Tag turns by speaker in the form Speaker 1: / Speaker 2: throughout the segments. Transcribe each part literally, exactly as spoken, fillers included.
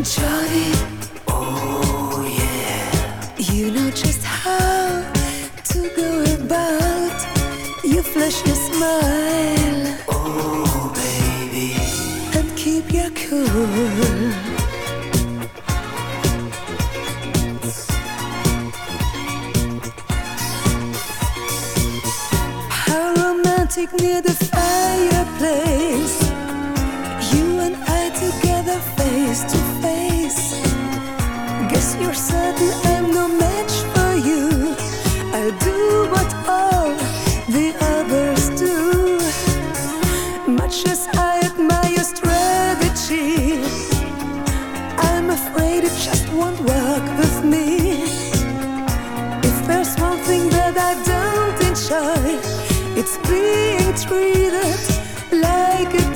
Speaker 1: Johnny, oh yeah. You know just how to go about. You flash your smile, oh baby, and keep your cool. How romantic near the fireplace, you and I together face to face. Guess you're certain I'm no match for you. I'll do what all the others do. Much as I admire your strategy, I'm afraid it just won't work with me. If there's one thing that I don't enjoy, it's being treated like a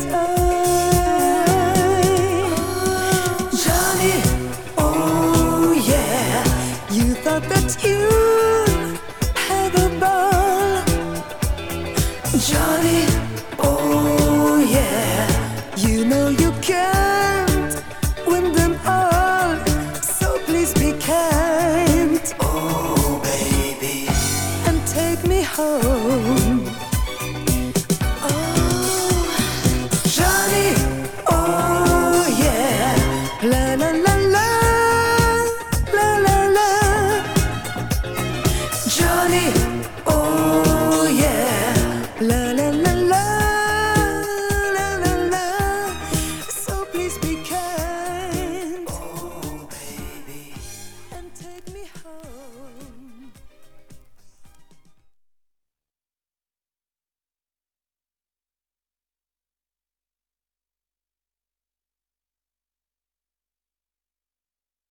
Speaker 1: toy. Johnny, oh yeah, you thought that you had a ball. Johnny, oh yeah, you know you can't win them all, so please be kind, oh baby, and take me home. La la la la, la la la. Johnny, oh